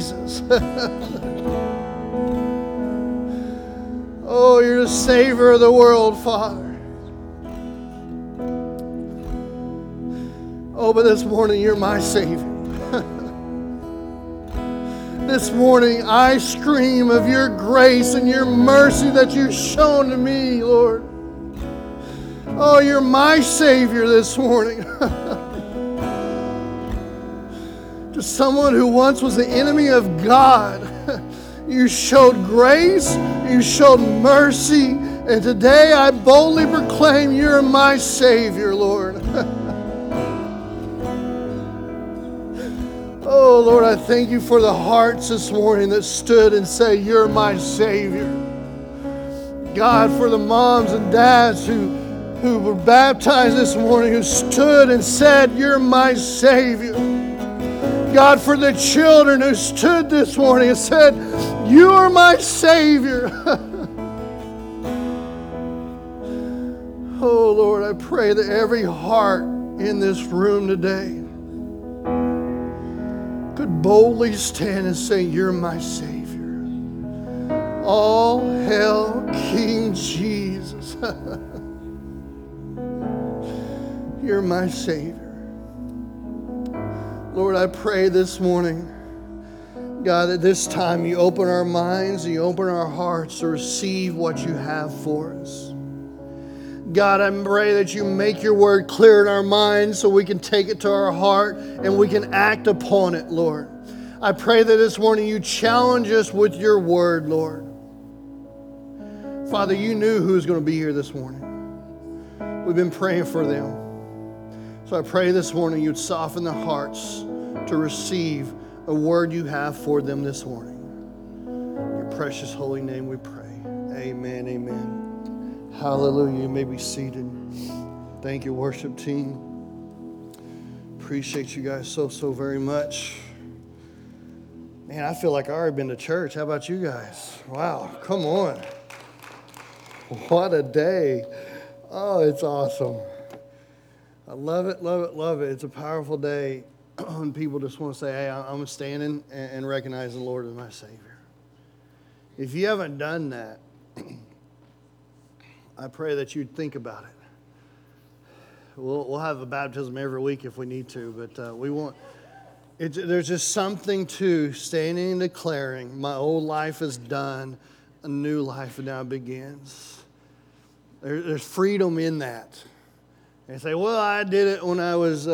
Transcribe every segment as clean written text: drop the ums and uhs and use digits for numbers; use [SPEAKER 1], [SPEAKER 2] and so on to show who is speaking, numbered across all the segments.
[SPEAKER 1] Jesus. Oh, you're the Savior of the world, Father. Oh, but this morning, you're my Savior. This morning, I scream of your grace and your mercy that you've shown to me, Lord. Oh, you're my Savior this morning. To someone who once was the enemy of God, you showed grace, you showed mercy, and today I boldly proclaim you're my Savior, Lord. Oh, Lord, I thank you for the hearts this morning that stood and say, you're my Savior. God, for the moms and dads who were baptized this morning, who stood and said, you're my Savior. God, for the children who stood this morning and said, you are my Savior. Oh, Lord, I pray that every heart in this room today could boldly stand and say, you're my Savior. All hail King Jesus. You're my Savior. Lord, I pray this morning, God, at this time you open our minds, you open our hearts to receive what you have for us. God, I pray that you make your word clear in our minds so we can take it to our heart and we can act upon it, Lord. I pray that this morning you challenge us with your word, Lord. Father, you knew who was going to be here this morning. We've been praying for them. So I pray this morning you'd soften their hearts to receive a word you have for them this morning. In your precious holy name we pray. Amen, amen. Hallelujah. You may be seated. Thank you, worship team. Appreciate you guys so very much. Man, I feel like I've already been to church. How about you guys? Wow, come on. What a day. Oh, it's awesome. I love it, love it, love it. It's a powerful day when people just want to say, hey, I'm standing and recognize the Lord as my Savior. If you haven't done that, I pray that you'd think about it. We'll have a baptism every week if we need to, but we want. There's just something to standing and declaring, my old life is done, a new life now begins. There's freedom in that. And say, well, I did it when I was,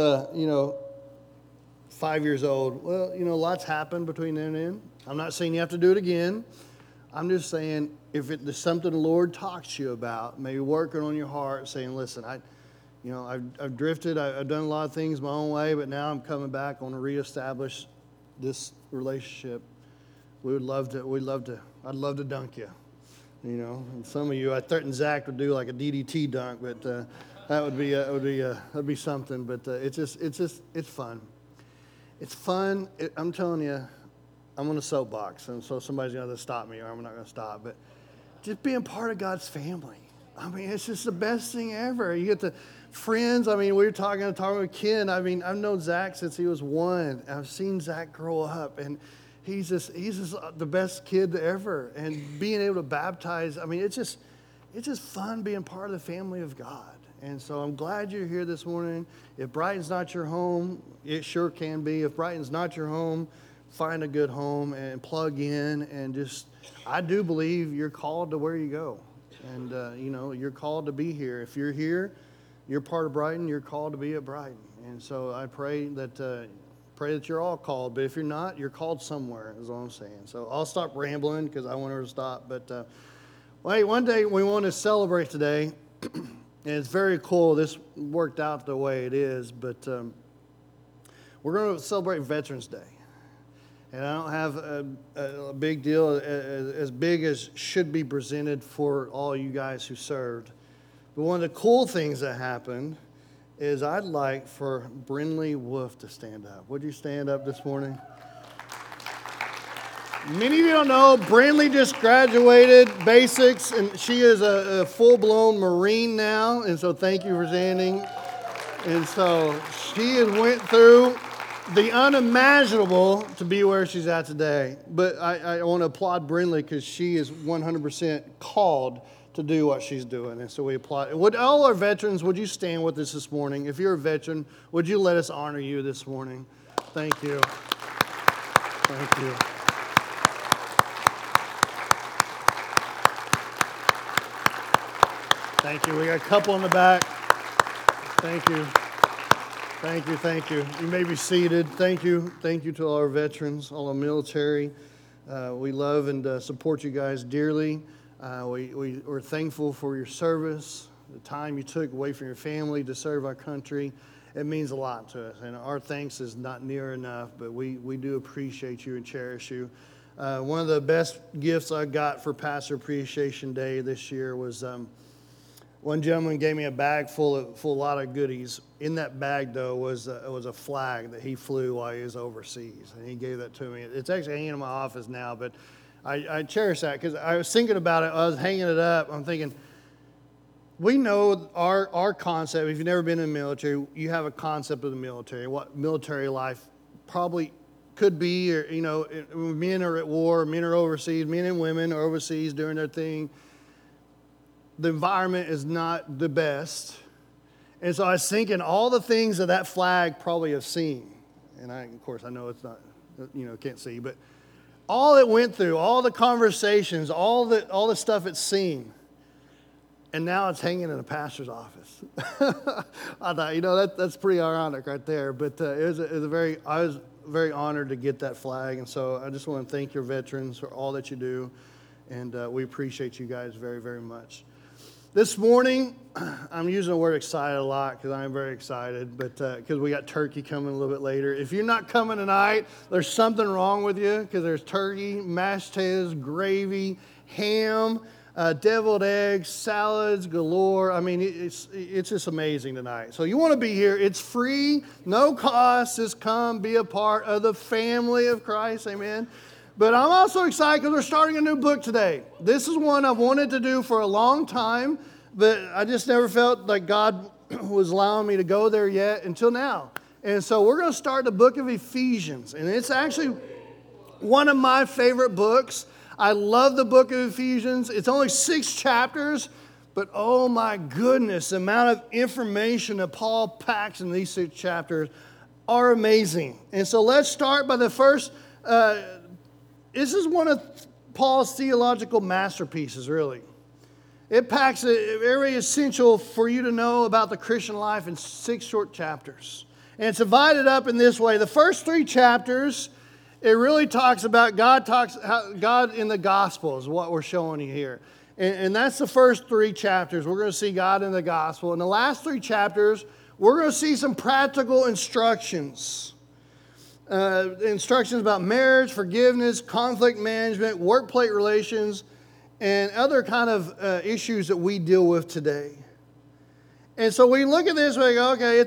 [SPEAKER 1] 5 years old. Well, lots happened between then and then. I'm not saying you have to do it again. I'm just saying if it's something the Lord talks to you about, maybe working on your heart, saying, listen, I've drifted. I've done a lot of things my own way, but now I'm coming back. I want to reestablish this relationship. I'd love to dunk you. And some of you, I threatened Zach to do like a DDT dunk, but that'd be something. But it's fun. It's fun. I'm telling you, I'm on a soapbox, and so somebody's going to stop me, or I'm not going to stop. But just being part of God's family. I mean, it's just the best thing ever. You get the friends. I mean, we were talking with Ken. I mean, I've known Zach since he was 1. I've seen Zach grow up, and he's just the best kid ever. And being able to baptize, I mean, it's just fun being part of the family of God. And so I'm glad you're here this morning. If Brighton's not your home, it sure can be. If Brighton's not your home, find a good home and plug in. And I do believe you're called to where you go. And, you're called to be here. If you're here, you're part of Brighton, you're called to be at Brighton. And so I pray that you're all called. But if you're not, you're called somewhere, is all I'm saying. So I'll stop rambling because I want her to stop. But one day we want to celebrate today. And it's very cool. This worked out the way it is. But we're going to celebrate Veterans Day. And I don't have a big deal as big as should be presented for all you guys who served. But one of the cool things that happened is I'd like for Brinley Wolf to stand up. Would you stand up this morning? Many of you don't know, Brinley just graduated basics, and she is a full-blown Marine now. And so thank you for standing. And so she has went through the unimaginable to be where she's at today. But I want to applaud Brindley because she is 100% called to do what she's doing. And so we applaud. Would all our veterans, would you stand with us this morning? If you're a veteran, would you let us honor you this morning? Thank you. Thank you. Thank you. We got a couple in the back. Thank you. Thank you. Thank you. You may be seated. Thank you. Thank you to all our veterans, all our military. We love and support you guys dearly. We're thankful for your service, the time you took away from your family to serve our country. It means a lot to us, and our thanks is not near enough, but we do appreciate you and cherish you. One of the best gifts I got for Pastor Appreciation Day this year was one gentleman gave me a bag full of a lot of goodies. In that bag, though, was a flag that he flew while he was overseas, and he gave that to me. It's actually hanging in my office now, but I cherish that because I was thinking about it. I was hanging it up. I'm thinking, we know our concept. If you've never been in the military, you have a concept of the military, what military life probably could be. Or, you know, men are at war, men are overseas, men and women are overseas doing their thing. The environment is not the best. And so I was thinking all the things that flag probably have seen. And of course, I know it's not, can't see, but all it went through, all the conversations, all the stuff it's seen. And now it's hanging in a pastor's office. I thought, that's pretty ironic right there. But I was very honored to get that flag. And so I just want to thank your veterans for all that you do. And we appreciate you guys very, very much. This morning, I'm using the word excited a lot because I'm very excited, but because we got turkey coming a little bit later. If you're not coming tonight, there's something wrong with you because there's turkey, mashed potatoes, gravy, ham, deviled eggs, salads galore. I mean, it's just amazing tonight. So you want to be here. It's free, no cost. Just come be a part of the family of Christ. Amen. But I'm also excited because we're starting a new book today. This is one I've wanted to do for a long time, but I just never felt like God was allowing me to go there yet until now. And so we're going to start the book of Ephesians. And it's actually one of my favorite books. I love the book of Ephesians. It's only 6 chapters, but oh my goodness, the amount of information that Paul packs in these 6 chapters are amazing. And so let's start by the first. This is one of Paul's theological masterpieces, really. It packs very essential for you to know about the Christian life in 6 short chapters. And it's divided up in this way. The first 3 chapters, it really talks about God in the gospel is what we're showing you here. And that's the first 3 chapters. We're going to see God in the gospel. In the last 3 chapters, we're going to see some practical instructions. Instructions about marriage, forgiveness, conflict management, workplace relations, and other kind of issues that we deal with today. And so we look at this and we go, okay,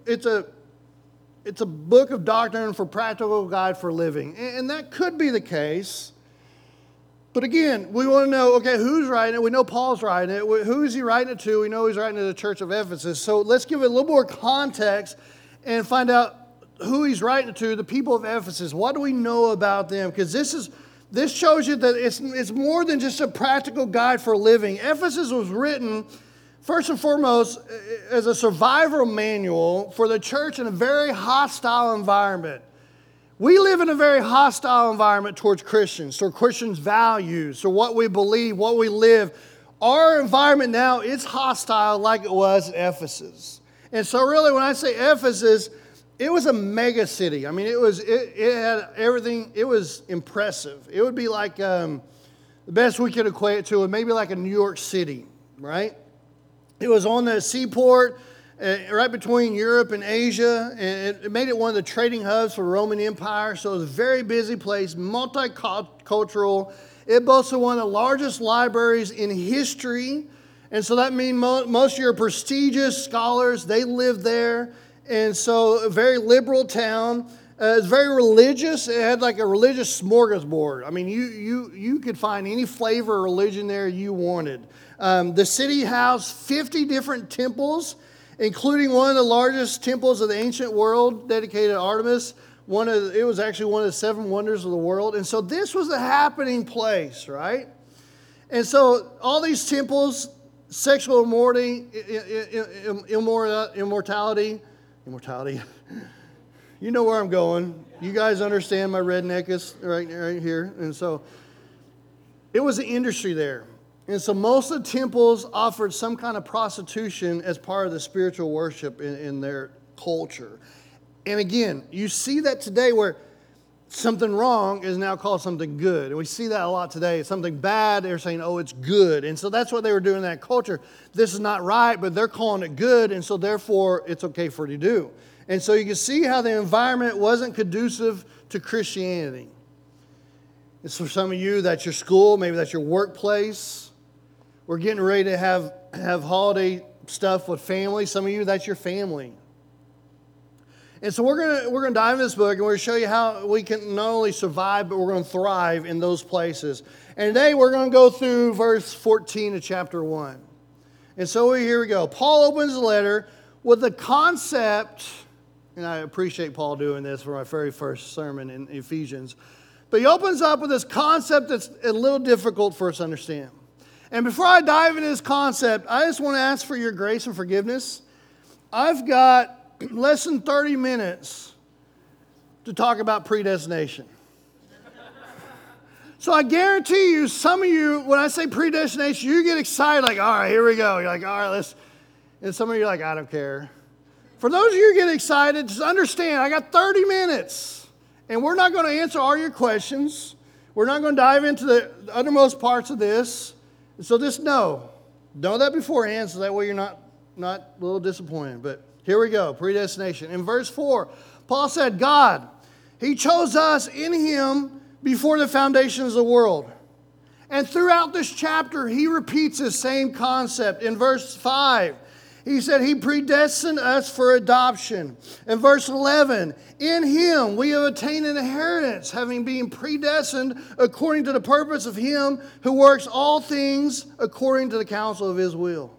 [SPEAKER 1] it's a book of doctrine for practical guide for living. And that could be the case. But again, we want to know, okay, who's writing it? We know Paul's writing it. Who is he writing it to? We know he's writing it to the church of Ephesus. So let's give it a little more context and find out who he's writing to, the people of Ephesus. What do we know about them? Because this shows you that it's more than just a practical guide for living. Ephesus was written, first and foremost, as a survival manual for the church in a very hostile environment. We live in a very hostile environment towards Christians, toward Christians' values, to what we believe, what we live. Our environment now is hostile like it was at Ephesus. And so really when I say Ephesus, it was a mega city. I mean, it had everything. It was impressive. It would be like the best we could equate it to, maybe like a New York City, right? It was on the seaport, right between Europe and Asia, and it made it one of the trading hubs for the Roman Empire. So it was a very busy place, multicultural. It boasted one of the largest libraries in history, and so that means most of your prestigious scholars, they lived there. And so a very liberal town. It's very religious. It had like a religious smorgasbord. I mean, you could find any flavor of religion there you wanted. The city housed 50 different temples, including one of the largest temples of the ancient world dedicated to Artemis, It was actually one of the 7 wonders of the world. And so this was a happening place, right? And so all these temples, sexual immorality, immortality. You know where I'm going. You guys understand my redneckness right here. And so it was an industry there. And so most of the temples offered some kind of prostitution as part of the spiritual worship in their culture. And again, you see that today where something wrong is now called something good. And we see that a lot today. Something bad, they're saying, oh, it's good. And so that's what they were doing in that culture. This is not right, but they're calling it good, and so therefore it's okay for you to do. And so you can see how the environment wasn't conducive to Christianity. It's for some of you, that's your school, maybe that's your workplace. We're getting ready to have holiday stuff with family. Some of you, that's your family. And so we're gonna dive into this book, and we're going to show you how we can not only survive, but we're going to thrive in those places. And today we're going to go through verse 14 of chapter 1. And so here we go. Paul opens the letter with the concept, and I appreciate Paul doing this for my very first sermon in Ephesians, but he opens up with this concept that's a little difficult for us to understand. And before I dive into this concept, I just want to ask for your grace and forgiveness. I've got less than 30 minutes to talk about predestination. So I guarantee you, some of you, when I say predestination, you get excited, like, all right, here we go. You're like, all right, let's. And some of you are like, I don't care. For those of you who get excited, just understand, I got 30 minutes. And we're not going to answer all your questions. We're not going to dive into the uttermost parts of this. So just know that beforehand, so that way you're not a little disappointed. But here we go, predestination. In verse 4, Paul said, God, He chose us in Him before the foundations of the world. And throughout this chapter, he repeats the same concept. In verse 5, he said He predestined us for adoption. In verse 11, in Him we have attained an inheritance, having been predestined according to the purpose of Him who works all things according to the counsel of His will.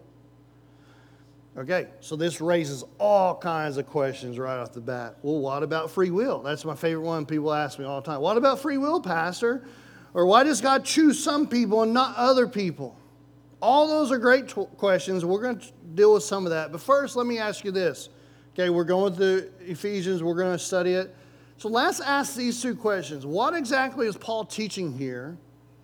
[SPEAKER 1] Okay, so this raises all kinds of questions right off the bat. Well, what about free will? That's my favorite one. People ask me all the time. What about free will, Pastor? Or why does God choose some people and not other people? All those are great questions. We're going to deal with some of that. But first, let me ask you this. Okay, we're going through Ephesians. We're going to study it. So let's ask these 2 questions. What exactly is Paul teaching here?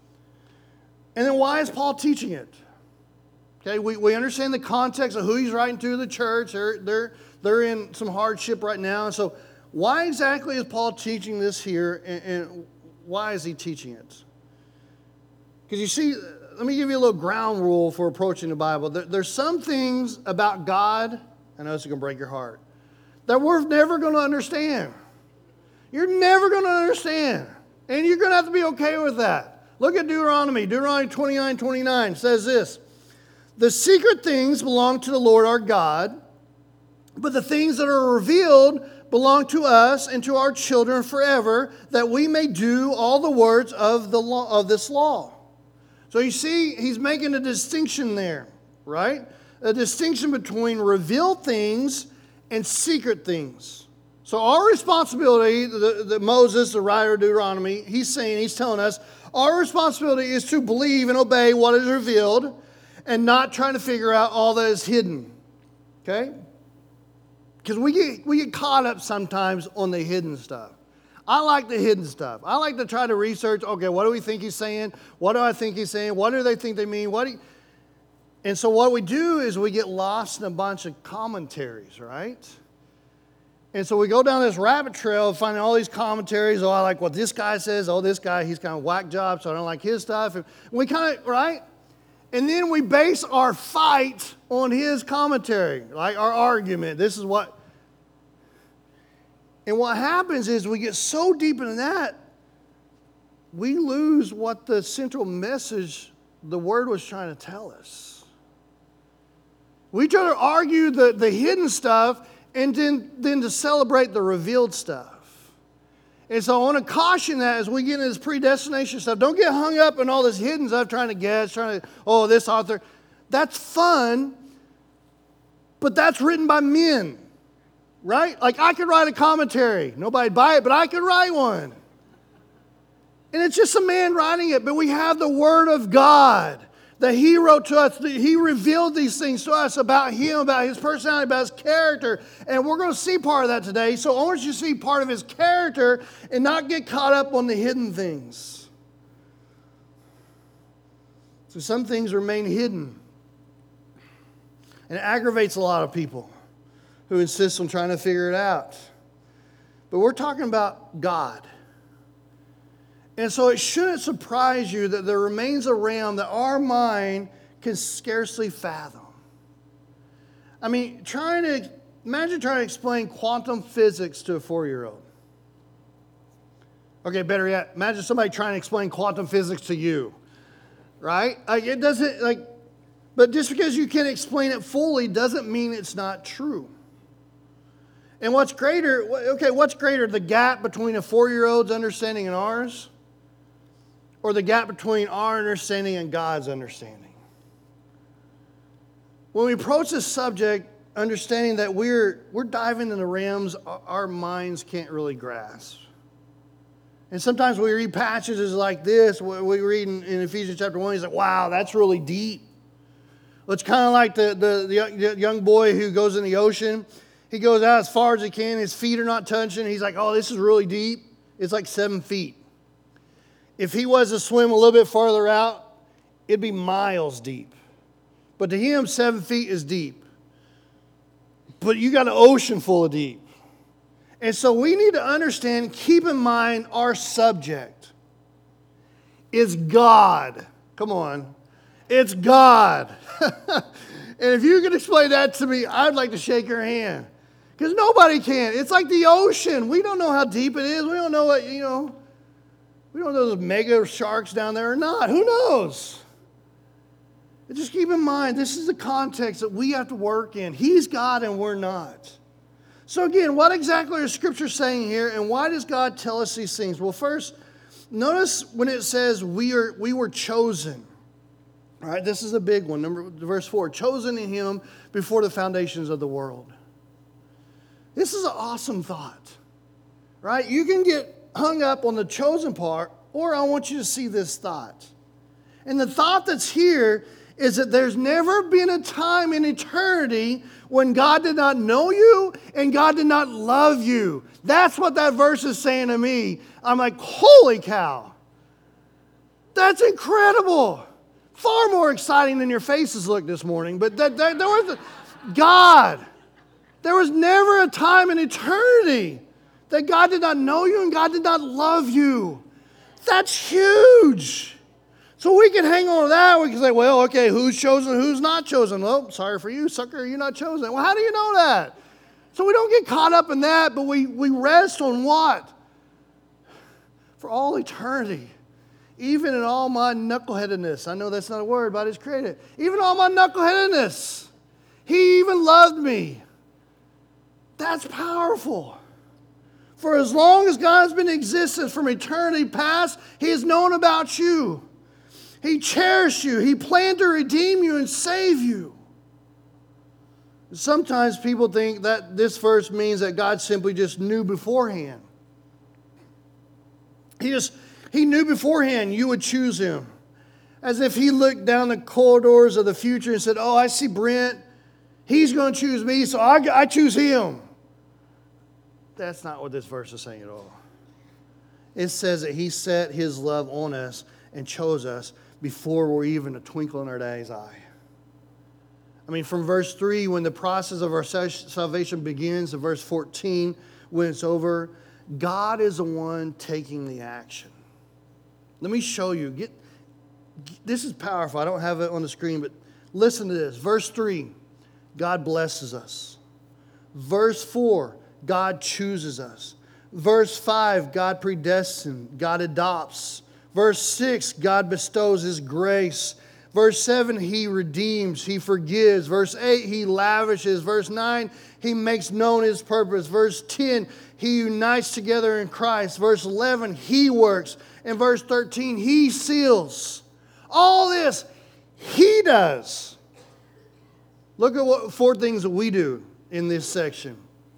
[SPEAKER 1] And then why is Paul teaching it? Okay, we understand the context of who he's writing to the church. They're in some hardship right now. And so why exactly is Paul teaching this here, and why is he teaching it? Because you see, let me give you a little ground rule for approaching the Bible. There's some things about God, I know this is going to break your heart, that we're never going to understand. You're never going to understand. And you're going to have to be okay with that. Look at Deuteronomy. Deuteronomy 29:29 says this. The secret things belong to the Lord our God, but the things that are revealed belong to us and to our children forever, that we may do all the words of the law, of this law. So you see, he's making a distinction there, right? A distinction between revealed things and secret things. So our responsibility, Moses, the writer of Deuteronomy, he's telling us, our responsibility is to believe and obey what is revealed, and not trying to figure out all that is hidden. Okay? Because we get caught up sometimes on the hidden stuff. I like the hidden stuff. I like to try to research, okay, what do we think he's saying? What do I think he's saying? What do they think they mean? And so what we do is we get lost in a bunch of commentaries, right? And so we go down this rabbit trail finding all these commentaries. Oh, I like what this guy says. Oh, this guy, he's kind of whack job, so I don't like his stuff. And we kind of, right? And then we base our fight on his commentary, like our argument. This is what. And what happens is we get so deep into that, we lose what the central message the Word was trying to tell us. We try to argue the hidden stuff and then to celebrate the revealed stuff. And so I want to caution that as we get into this predestination stuff, don't get hung up in all this hidden stuff, trying to guess, this author. That's fun, but that's written by men. right? Like I could write a commentary. Nobody'd buy it, but I could write one. And it's just a man writing it, but we have the Word of God that He wrote to us. That He revealed these things to us about Him, about His personality, about His character. And we're going to see part of that today. So I want you to see part of His character and not get caught up on the hidden things. So some things remain hidden. And it aggravates a lot of people who insist on trying to figure it out. But we're talking about God. And so it shouldn't surprise you that there remains a realm that our mind can scarcely fathom. I mean, imagine trying to explain quantum physics to a 4-year-old. Okay, better yet, imagine somebody trying to explain quantum physics to you. Right? It doesn't, but just because you can explain it fully doesn't mean it's not true. And what's greater, the gap between a 4-year-old's understanding and ours? Or the gap between our understanding and God's understanding? When we approach this subject, understanding that we're diving into realms our minds can't really grasp. And sometimes we read passages like this. We read in Ephesians chapter 1, he's like, wow, that's really deep. Well, it's kind of like the young boy who goes in the ocean. He goes out as far as he can. His feet are not touching. He's like, oh, this is really deep. It's like 7 feet. If he was to swim a little bit farther out, it'd be miles deep. But to him, 7 feet is deep. But you got an ocean full of deep. And so we need to understand, keep in mind, our subject is God. Come on. It's God. And if you can explain that to me, I'd like to shake your hand. Because nobody can. It's like the ocean. We don't know how deep it is. We don't know what, we don't know those mega sharks down there or not. Who knows? But just keep in mind, this is the context that we have to work in. He's God and we're not. So again, what exactly is Scripture saying here, and why does God tell us these things? Well, first, notice when it says we were chosen. All right, this is a big one. Verse 4, chosen in Him before the foundations of the world. This is an awesome thought, right? You can get hung up on the chosen part, or I want you to see this thought. And the thought that's here is that there's never been a time in eternity when God did not know you and God did not love you. That's what that verse is saying to me. I'm like, holy cow. That's incredible. Far more exciting than your faces look this morning. But there was God. There was never a time in eternity that God did not know you and God did not love you. That's huge. So we can hang on to that. We can say, well, okay, who's chosen, who's not chosen? Well, sorry for you, sucker, you're not chosen. Well, how do you know that? So we don't get caught up in that, but we rest on what? For all eternity. Even in all my knuckleheadedness. I know that's not a word, but I just created it. Even all my knuckleheadedness. He even loved me. That's powerful. For as long as God's been in existence from eternity past, He has known about you. He cherished you. He planned to redeem you and save you. Sometimes people think that this verse means that God simply just knew beforehand. He knew beforehand you would choose Him. As if He looked down the corridors of the future and said, oh, I see Brent. He's going to choose me, so I choose him. That's not what this verse is saying at all. It says that He set His love on us and chose us before we're even a twinkle in our daddy's eye. I mean, from verse 3, when the process of our salvation begins, to verse 14, when it's over, God is the one taking the action. Let me show you. This is powerful. I don't have it on the screen, but listen to this. Verse 3, God blesses us. Verse 4, God chooses us. Verse 5, God predestines, God adopts. Verse 6, God bestows His grace. Verse 7, He redeems, He forgives. Verse 8, He lavishes. Verse 9, He makes known His purpose. Verse 10, He unites together in Christ. Verse 11, He works. And verse 13, He seals. All this, He does. Look at what 4 things that we do in this section.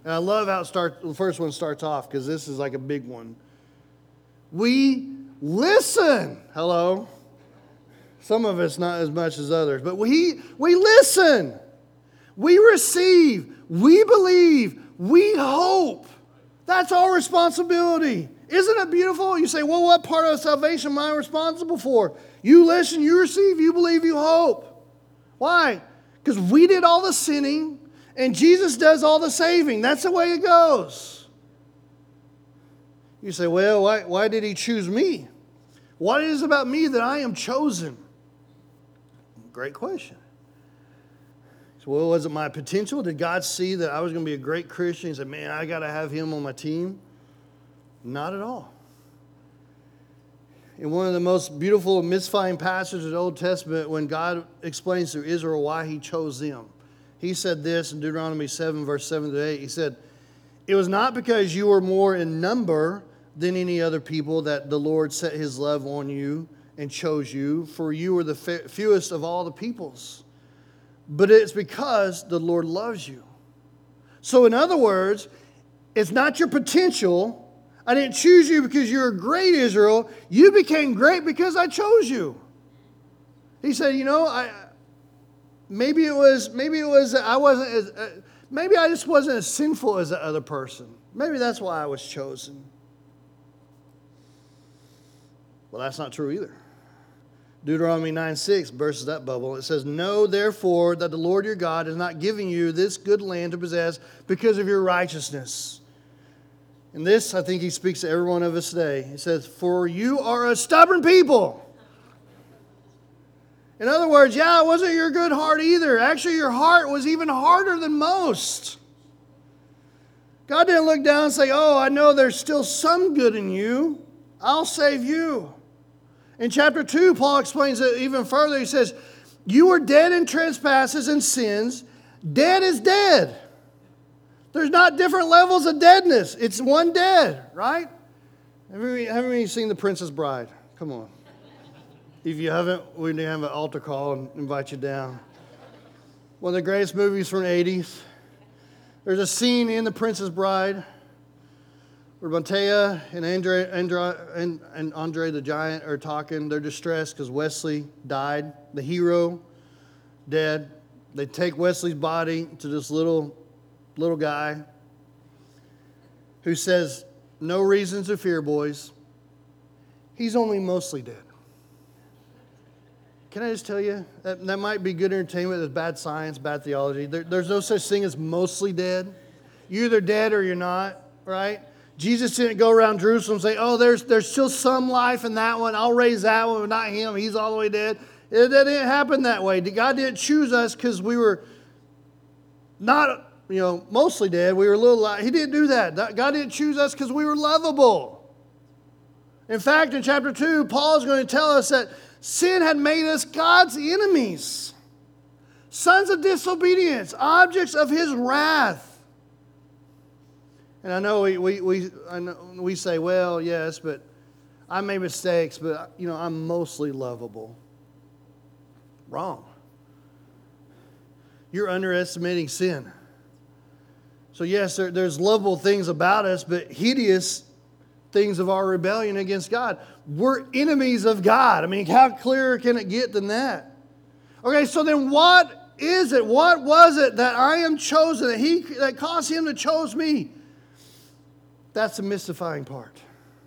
[SPEAKER 1] And I love how the first one starts off, because this is like a big one. We listen. Hello. Some of us not as much as others, but we listen. We receive. We believe. We hope. That's our responsibility. Isn't it beautiful? You say, well, what part of salvation am I responsible for? You listen, you receive, you believe, you hope. Why? Because we did all the sinning, and Jesus does all the saving. That's the way it goes. You say, well, why did he choose me? What is it about me that I am chosen? Great question. So, well, was it my potential? Did God see that I was going to be a great Christian? He said, man, I got to have him on my team. Not at all. In one of the most beautiful and mystifying passages of the Old Testament, when God explains to Israel why he chose them, he said this in Deuteronomy 7, verse 7 to 8. He said, it was not because you were more in number than any other people that the Lord set his love on you and chose you, for you were the fewest of all the peoples. But it's because the Lord loves you. So in other words, it's not your potential. I didn't choose you because you're a great Israel. You became great because I chose you. He said, maybe I just wasn't as sinful as the other person. Maybe that's why I was chosen. Well, that's not true either. Deuteronomy 9:6 bursts that bubble. It says, know therefore that the Lord your God is not giving you this good land to possess because of your righteousness. And this, I think he speaks to every one of us today. He says, for you are a stubborn people. In other words, yeah, it wasn't your good heart either. Actually, your heart was even harder than most. God didn't look down and say, oh, I know there's still some good in you. I'll save you. In chapter 2, Paul explains it even further. He says, you were dead in trespasses and sins. Dead is dead. There's not different levels of deadness. It's one dead, right? Haven't you seen The Princess Bride? Come on. If you haven't, we need to have an altar call and invite you down. One of the greatest movies from the 80s. There's a scene in The Princess Bride where Montea and Andre the Giant are talking. They're distressed because Wesley died. The hero, dead. They take Wesley's body to this little guy who says, no reason to fear, boys. He's only mostly dead. Can I just tell you, that might be good entertainment, there's bad science, bad theology. There's no such thing as mostly dead. You're either dead or you're not, right? Jesus didn't go around Jerusalem and say, oh, there's still some life in that one. I'll raise that one, but not him. He's all the way dead. That didn't happen that way. God didn't choose us because we were not, mostly dead. We were a little, he didn't do that. God didn't choose us because we were lovable. In fact, in chapter 2, Paul is going to tell us that sin had made us God's enemies, sons of disobedience, objects of his wrath. And I know we say, well, yes, but I made mistakes, but, I'm mostly lovable. Wrong. You're underestimating sin. So, yes, there's lovable things about us, but hideous things of our rebellion against God. We're enemies of God. I mean, how clearer can it get than that? Okay, so then what is it? What was it that I am chosen, that caused him to choose me? That's the mystifying part.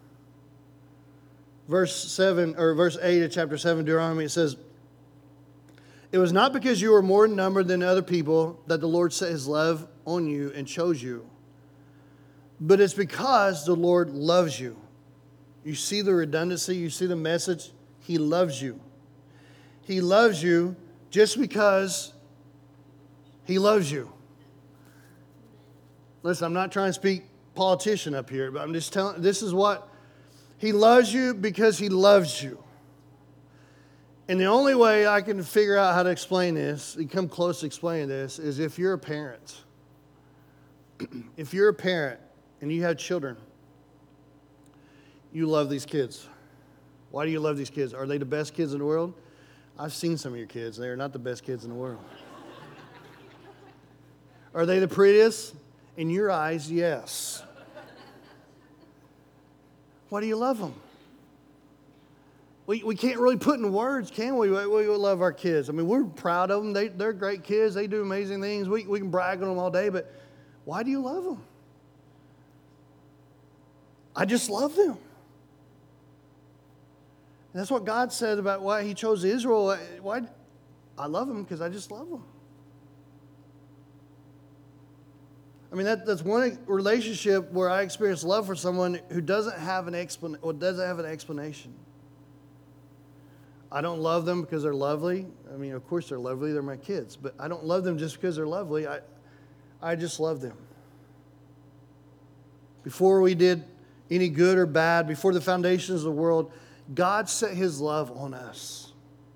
[SPEAKER 1] Verse 8 of chapter 7 Deuteronomy, it says, it was not because you were more in number than other people that the Lord set his love on you and chose you, but it's because the Lord loves you. You see the redundancy, you see the message. He loves you. He loves you just because he loves you. Listen, I'm not trying to speak politician up here, but I'm just telling, this is what, he loves you because he loves you. And the only way I can figure out how to explain this, and come close to explaining this, is if you're a parent. If you're a parent and you have children, you love these kids. Why do you love these kids? Are they the best kids in the world? I've seen some of your kids. They are not the best kids in the world. Are they the prettiest? In your eyes, yes. Why do you love them? We can't really put in words, can we? We love our kids. I mean, we're proud of them. They're great kids. They do amazing things. We can brag on them all day, but why do you love them? I just love them. And that's what God said about why He chose Israel. Why? I love them because I just love them. I mean, that's one relationship where I experience love for someone who doesn't have an explanation. I don't love them because they're lovely. I mean, of course they're lovely. They're my kids. But I don't love them just because they're lovely. I just love them. Before we did any good or bad, before the foundations of the world, God set His love on us.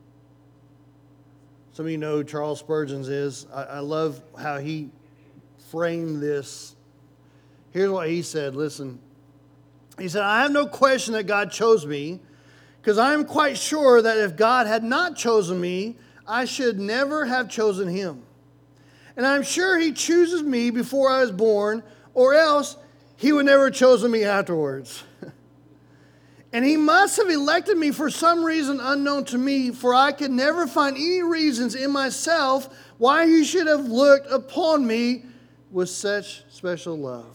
[SPEAKER 1] Some of you know who Charles Spurgeon is. I love how he framed this. Here's what he said. Listen. He said, I have no question that God chose me, because I am quite sure that if God had not chosen me, I should never have chosen Him. And I'm sure He chooses me before I was born, or else He would never have chosen me afterwards. And He must have elected me for some reason unknown to me, for I could never find any reasons in myself why He should have looked upon me with such special love.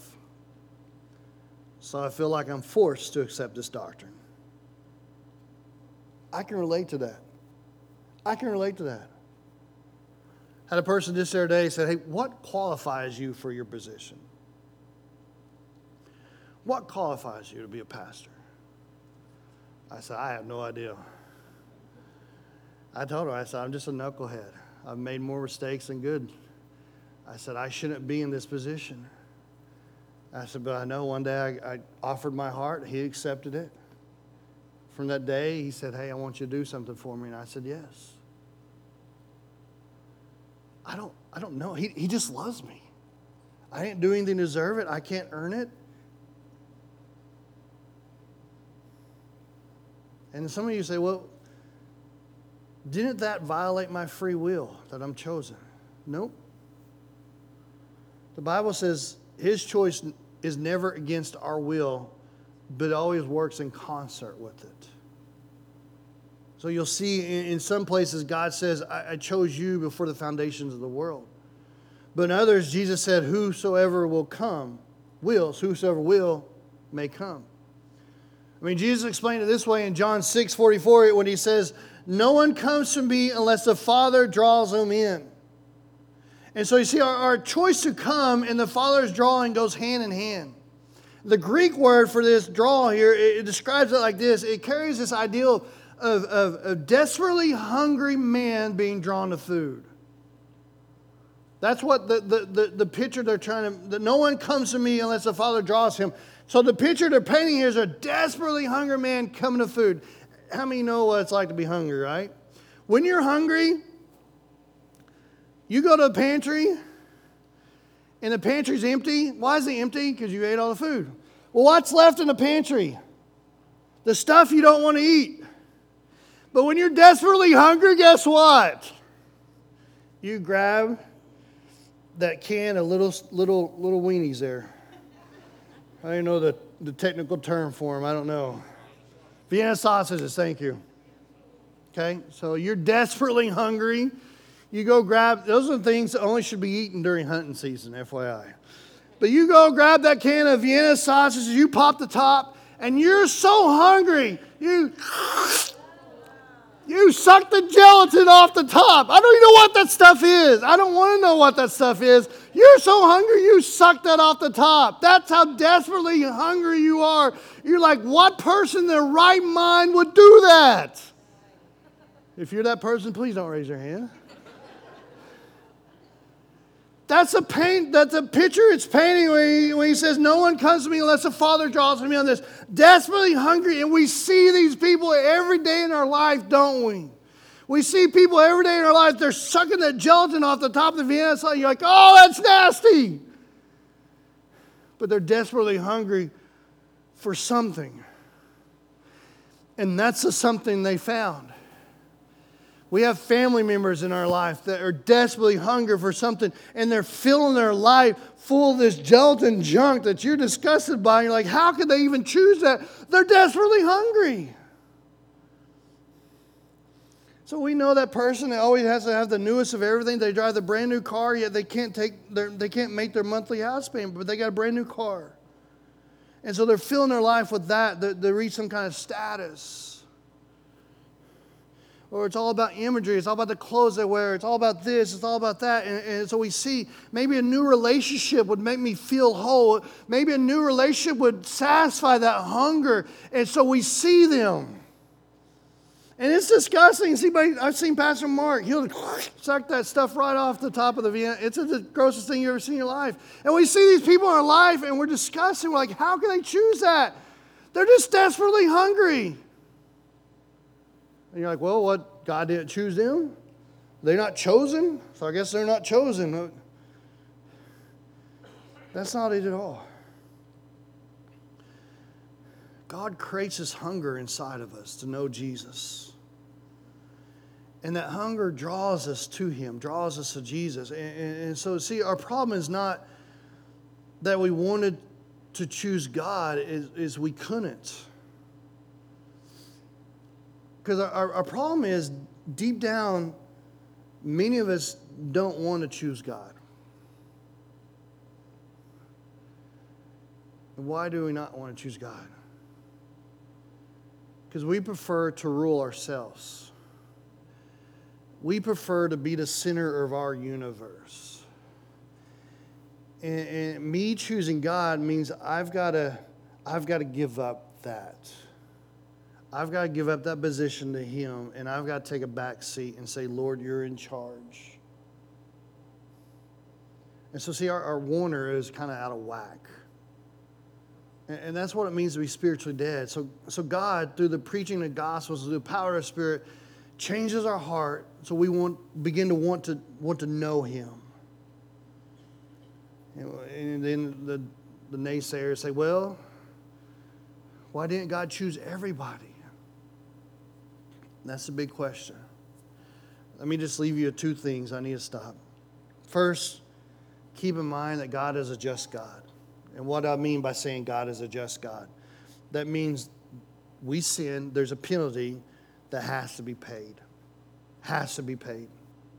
[SPEAKER 1] So I feel like I'm forced to accept this doctrine. I can relate to that. I can relate to that. Had a person just the other day said, hey, what qualifies you for your position? What qualifies you to be a pastor? I said, I have no idea. I told her, I said, I'm just a knucklehead. I've made more mistakes than good. I said, I shouldn't be in this position. I said, but I know one day I offered my heart. He accepted it. From that day, he said, hey, I want you to do something for me. And I said, yes. I don't know. He just loves me. I didn't do anything to deserve it. I can't earn it. And some of you say, well, didn't that violate my free will that I'm chosen? Nope. The Bible says His choice is never against our will, but it always works in concert with it. So you'll see in some places God says, I chose you before the foundations of the world. But in others, Jesus said, whosoever will may come. I mean, Jesus explained it this way in John 6:44 when He says, no one comes to me unless the Father draws them in. And so you see, our choice to come and the Father's drawing goes hand in hand. The Greek word for this draw here, it describes it like this. It carries this idea of a desperately hungry man being drawn to food. That's what the picture they're trying to, that no one comes to me unless the Father draws him. So the picture they're painting here is a desperately hungry man coming to food. How many know what it's like to be hungry, right? When you're hungry, you go to the pantry, and the pantry's empty. Why is it empty? Because you ate all the food. Well, what's left in the pantry? The stuff you don't want to eat. But when you're desperately hungry, guess what? You grab that can of little weenies there. I don't know the technical term for them. I don't know. Vienna sausages, thank you. Okay, so you're desperately hungry. You go grab, those are the things that only should be eaten during hunting season, FYI. But you go grab that can of Vienna sausages, you pop the top, and you're so hungry, you suck the gelatin off the top. I don't even know what that stuff is. I don't want to know what that stuff is. You're so hungry, you suck that off the top. That's how desperately hungry you are. You're like, what person in their right mind would do that? If you're that person, please don't raise your hand. That's a picture it's painting when he says, no one comes to me unless the Father draws me on this. Desperately hungry, and we see these people every day in our life, don't we? We see people every day in our life, they're sucking that gelatin off the top of the Vienna sausage. You're like, oh, that's nasty. But they're desperately hungry for something. And that's the something they found. We have family members in our life that are desperately hungry for something, and they're filling their life full of this gelatin junk that you're disgusted by. And you're like, how could they even choose that? They're desperately hungry. So we know that person that always has to have the newest of everything. They drive the brand new car, yet they can't make their monthly house payment, but they got a brand new car. And so they're filling their life with that to reach some kind of status. Or it's all about imagery. It's all about the clothes they wear. It's all about this. It's all about that. And so we see maybe a new relationship would make me feel whole. Maybe a new relationship would satisfy that hunger. And so we see them. And it's disgusting. I've seen Pastor Mark. He'll suck that stuff right off the top of the Vienna. It's the grossest thing you've ever seen in your life. And we see these people in our life and we're disgusted. We're like, how can they choose that? They're just desperately hungry. And you're like, well, what? God didn't choose them? They're not chosen? So I guess they're not chosen. That's not it at all. God creates this hunger inside of us to know Jesus. And that hunger draws us to Him, draws us to Jesus. And so, see, our problem is not that we wanted to choose God, is we couldn't. Because our problem is, deep down, many of us don't want to choose God. And why do we not want to choose God? Because we prefer to rule ourselves. We prefer to be the center of our universe. And me choosing God means I've got to give up that. I've got to give up that position to Him, and I've got to take a back seat and say, Lord, you're in charge. And so, see, our Warner is kind of out of whack. And that's what it means to be spiritually dead. So God, through the preaching of the Gospels, through the power of the Spirit, changes our heart so we begin to want to know Him. And then the naysayers say, well, why didn't God choose everybody? That's the big question. Let me just leave you with two things. I need to stop. First, keep in mind that God is a just God. And what I mean by saying God is a just God, that means we sin, there's a penalty that has to be paid. Has to be paid.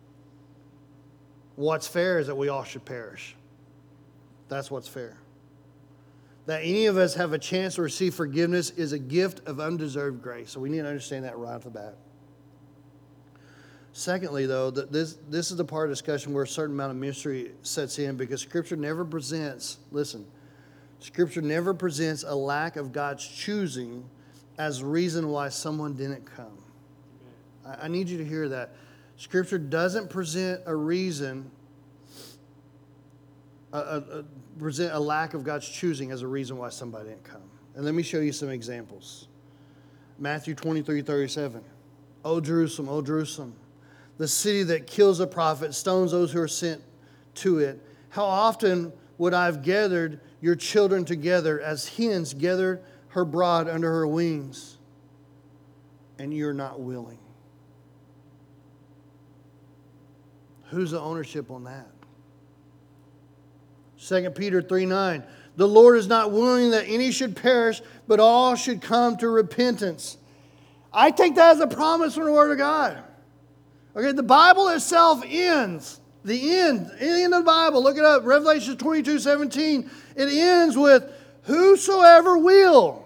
[SPEAKER 1] What's fair is that we all should perish. That's what's fair. That any of us have a chance to receive forgiveness is a gift of undeserved grace. So we need to understand that right off the bat. Secondly, though, this is the part of discussion where a certain amount of mystery sets in, because Scripture never presents, Scripture never presents a lack of God's choosing as a reason why someone didn't come. I need you to hear that. Scripture doesn't present a reason, present a lack of God's choosing as a reason why somebody didn't come. And let me show you some examples. Matthew 23:37. O Jerusalem, the city that kills the prophet, stones those who are sent to it. How often would I have gathered your children together as hens gather her brood under her wings, and you're not willing. Who's the ownership on that? 2 Peter 3:9. The Lord is not willing that any should perish, but all should come to repentance. I take that as a promise from the Word of God. Okay, the Bible itself ends. The end of the Bible. Look it up. Revelation 22:17. It ends with, whosoever will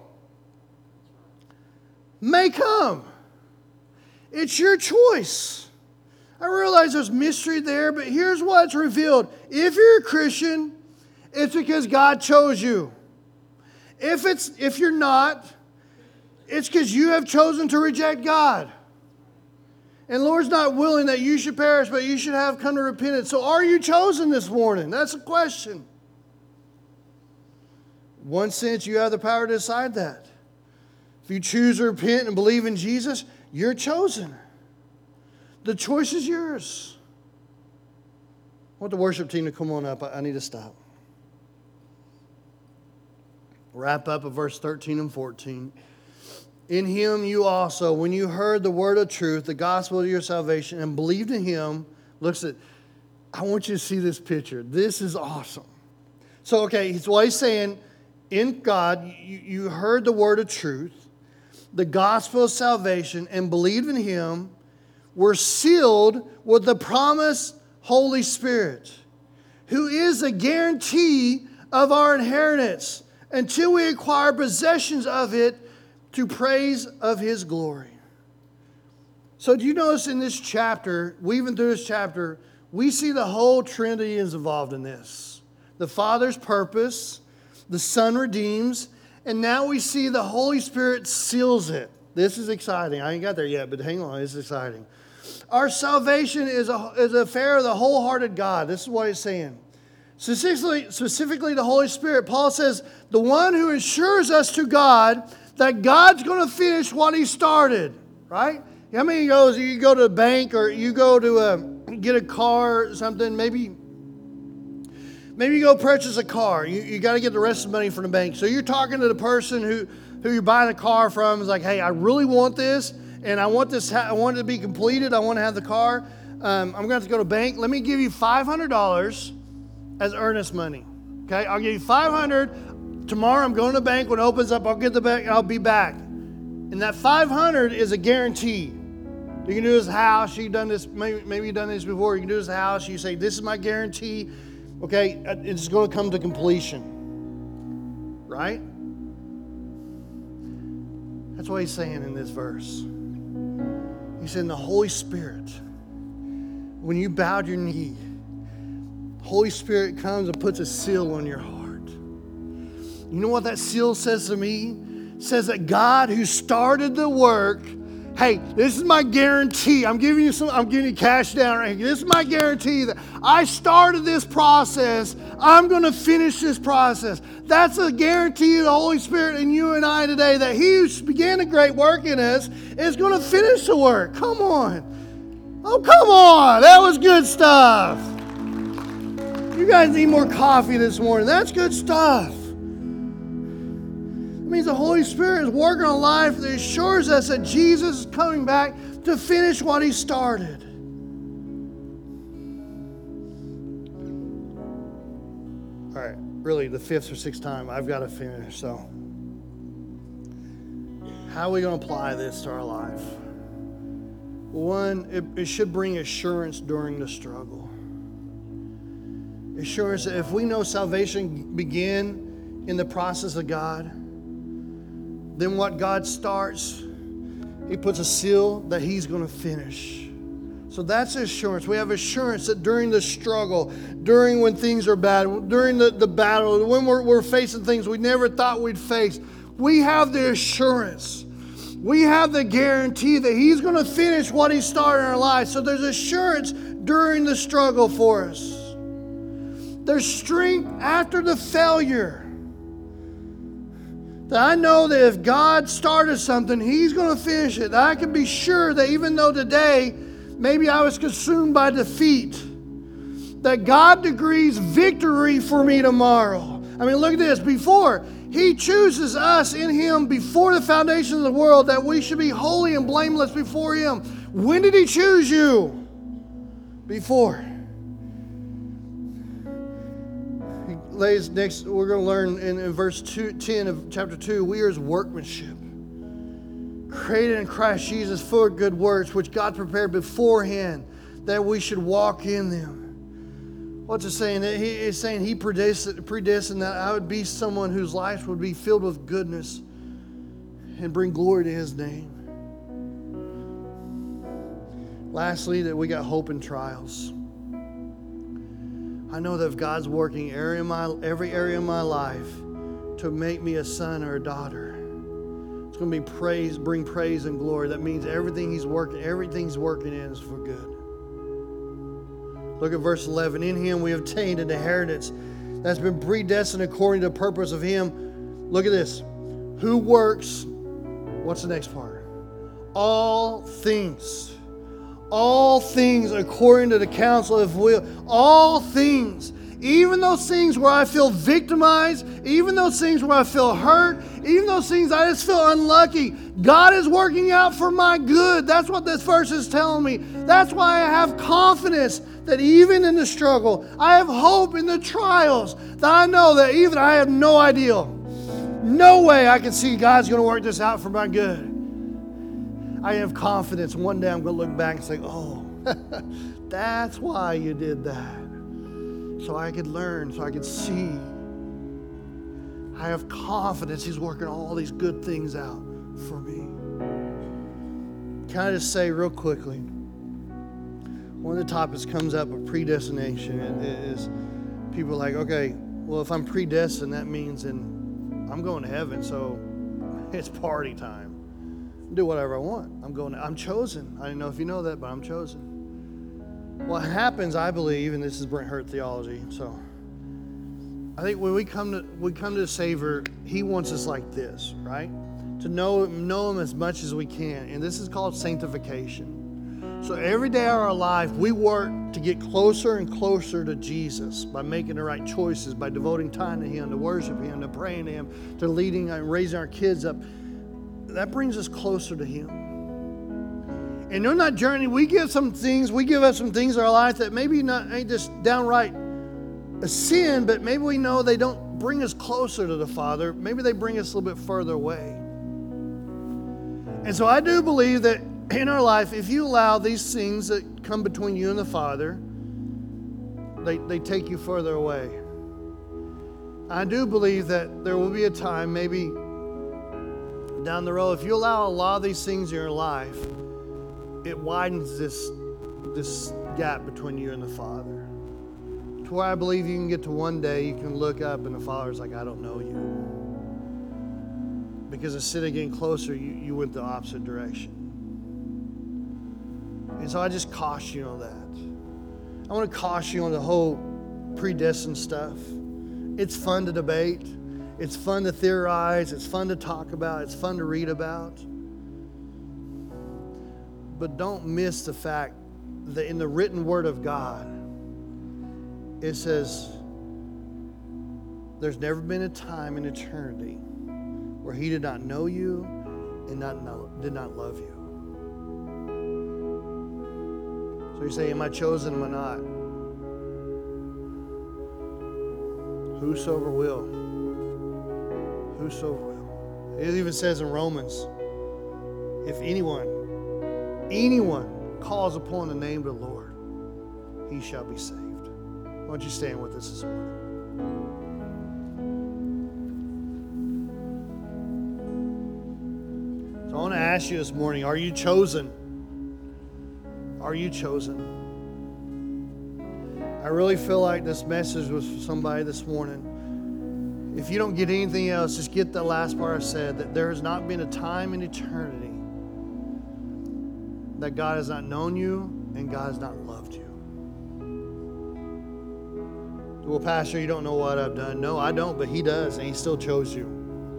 [SPEAKER 1] may come. It's your choice. I realize there's mystery there, but here's what's revealed. If you're a Christian, it's because God chose you. If you're not, it's because you have chosen to reject God. And the Lord's not willing that you should perish, but you should have come to repentance. So are you chosen this morning? That's the question. In one sense, you have the power to decide that. If you choose to repent and believe in Jesus, you're chosen. The choice is yours. I want the worship team to come on up. I need to stop. Wrap up at verse 13 and 14. In him you also, when you heard the word of truth, the gospel of your salvation, and believed in him, I want you to see this picture. This is awesome. So, okay, so what he's saying, in God, you heard the word of truth, the gospel of salvation, and believed in him, were sealed with the promised Holy Spirit, who is a guarantee of our inheritance until we acquire possessions of it to praise of his glory. So do you notice in this chapter, weaving through this chapter, we see the whole Trinity is involved in this. The Father's purpose, the Son redeems, and now we see the Holy Spirit seals it. This is exciting. I ain't got there yet, but hang on, it's exciting. Our salvation is an affair of the wholehearted God. This is what he's saying. Specifically the Holy Spirit. Paul says, the one who assures us to God that God's going to finish what he started, right? How many goes, you go to a bank or you go to get a car or something, maybe you go purchase a car. You got to get the rest of the money from the bank. So you're talking to the person who you're buying the car from. Is like, hey, I really want this, and I want it to be completed. I want to have the car. I'm going to have to go to the bank. Let me give you $500 as earnest money. Okay, I'll give you $500. Tomorrow I'm going to the bank. When it opens up, I'll get the bank. I'll be back. And that $500 is a guarantee. You can do this house. You've done this. Maybe you've done this before. You can do this house. You say, this is my guarantee. Okay, it's going to come to completion. Right? That's what he's saying in this verse. He said, the Holy Spirit, when you bowed your knee, the Holy Spirit comes and puts a seal on your heart. You know what that seal says to me? It says that God who started the work, hey, this is my guarantee. I'm giving you cash down right here. This is my guarantee that I started this process. I'm going to finish this process. That's a guarantee of the Holy Spirit in you and I today, that he who began a great work in us is going to finish the work. Come on. Oh, come on. That was good stuff. You guys need more coffee this morning. That's good stuff. It means the Holy Spirit is working on life that assures us that Jesus is coming back to finish what he started. All right, really, the fifth or sixth time, I've got to finish. So, how are we going to apply this to our life? One, it should bring assurance during the struggle. Assurance that if we know salvation began in the process of God, then what God starts, he puts a seal that he's going to finish. So that's assurance. We have assurance that during the struggle, during when things are bad, during the battle, when we're facing things we never thought we'd face, we have the assurance. We have the guarantee that he's going to finish what he started in our lives. So there's assurance during the struggle for us. There's strength after the failure. That I know that if God started something, he's going to finish it. That I can be sure that even though today maybe I was consumed by defeat, that God decrees victory for me tomorrow. I mean, look at this. Before, he chooses us in him before the foundation of the world, that we should be holy and blameless before him. When did he choose you? Before. Next, we're going to learn in verse 10 of chapter 2, we are his workmanship, created in Christ Jesus for good works, which God prepared beforehand that we should walk in them. What's it saying? He's saying he predestined that I would be someone whose life would be filled with goodness and bring glory to his name. Lastly, that we got hope in trials. I know that if God's working every area of my life to make me a son or a daughter, it's going to be bring praise and glory. That means everything he's working in is for good. Look at verse 11. In him we have obtained an inheritance that's been predestined according to the purpose of him. Look at this. Who works, what's the next part? All things according to the counsel of will. All things Even those things where I feel victimized, even those things where I feel hurt, even those things I just feel unlucky, God is working out for my good. That's what this verse is telling me. That's why I have confidence that even in the struggle, I have hope in the trials, that I know that even I have no idea, no way I can see God's going to work this out for my good. I have confidence. One day I'm going to look back and say, oh, that's why you did that. So I could learn, so I could see. I have confidence He's working all these good things out for me. Can I just say real quickly, one of the topics comes up of predestination. It is people are like, okay, well, if I'm predestined, that means I'm going to heaven, so it's party time. Do whatever I want. I'm chosen. I don't know if you know that, but I'm chosen. What happens, I believe, and this is Brent Hurt theology, so I think when we come to the Savior, He wants us like this, right? To know Him as much as we can, and this is called sanctification. So every day of our life, we work to get closer and closer to Jesus by making the right choices, by devoting time to Him, to worship Him, to praying to Him, to leading and raising our kids up. That brings us closer to Him. And on that journey, we give up some things in our life that maybe ain't just downright a sin, but maybe we know they don't bring us closer to the Father. Maybe they bring us a little bit further away. And so I do believe that in our life, if you allow these things that come between you and the Father, they take you further away. I do believe that there will be a time, maybe down the road, if you allow a lot of these things in your life, it widens this gap between you and the Father. To where I believe you can get to one day, you can look up and the Father's like, I don't know you. Because instead of getting closer, you went the opposite direction. And so I just caution you on that. I want to caution you on the whole predestined stuff. It's fun to debate. It's fun to theorize. It's fun to talk about. It's fun to read about. But don't miss the fact that in the written Word of God, it says there's never been a time in eternity where He did not know you and did not love you. So you say, am I chosen? Am I not? Whosoever will. Whosoever will. It even says in Romans, if anyone calls upon the name of the Lord, he shall be saved. Why don't you stand with us this morning? So I want to ask you this morning, are you chosen? Are you chosen? I really feel like this message was for somebody this morning. If you don't get anything else, just get the last part I said, that there has not been a time in eternity that God has not known you and God has not loved you. Well, Pastor, you don't know what I've done. No, I don't, but He does, and He still chose you.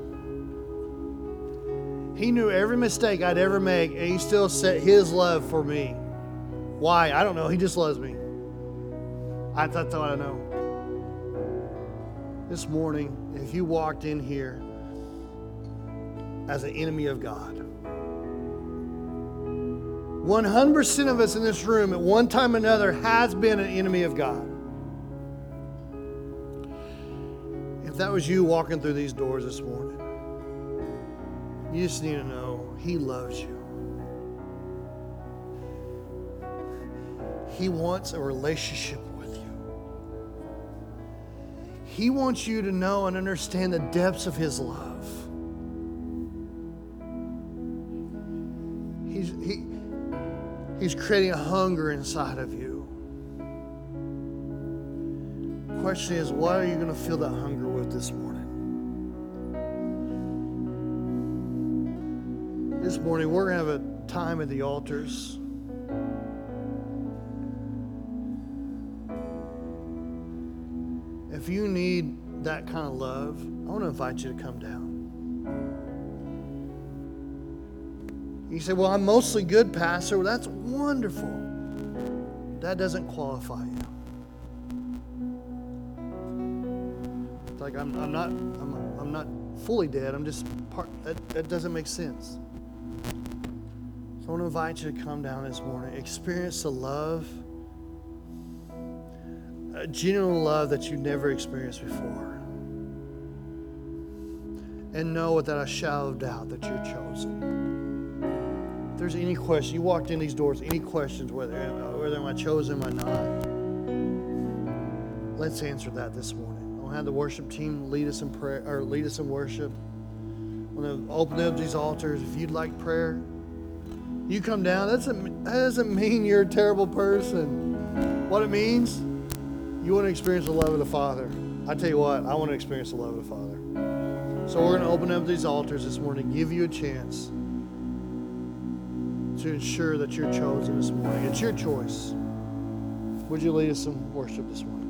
[SPEAKER 1] He knew every mistake I'd ever make, and He still set His love for me. Why? I don't know. He just loves me. That's all I know. This morning, if you walked in here as an enemy of God, 100% of us in this room at one time or another has been an enemy of God. If that was you walking through these doors this morning, you just need to know He loves you. He wants a relationship with you. He wants you to know and understand the depths of His love. He's creating a hunger inside of you. The question is, what are you going to fill that hunger with this morning? This morning, we're going to have a time at the altars. If you need that kind of love, I want to invite you to come down. You say, well, I'm mostly good, Pastor. Well, that's wonderful. That doesn't qualify you. like I'm not fully dead. I'm just part. That doesn't make sense. So I want to invite you to come down this morning, experience the love, a genuine love that you never experienced before, and know without a shadow of doubt that you're chosen. If there's any question, you walked in these doors, any questions, whether am I chosen, am I not? Let's answer that this morning. I'll have the worship team lead us in prayer, or lead us in worship. I'm going to open up these altars. If you'd like prayer, you come down. That doesn't mean you're a terrible person. What it means, you want to experience the love of the Father. I tell you what, I want to experience the love of the Father. So we're going to open up these altars this morning, give you a chance to ensure that you're chosen this morning. It's your choice. Would you lead us in worship this morning?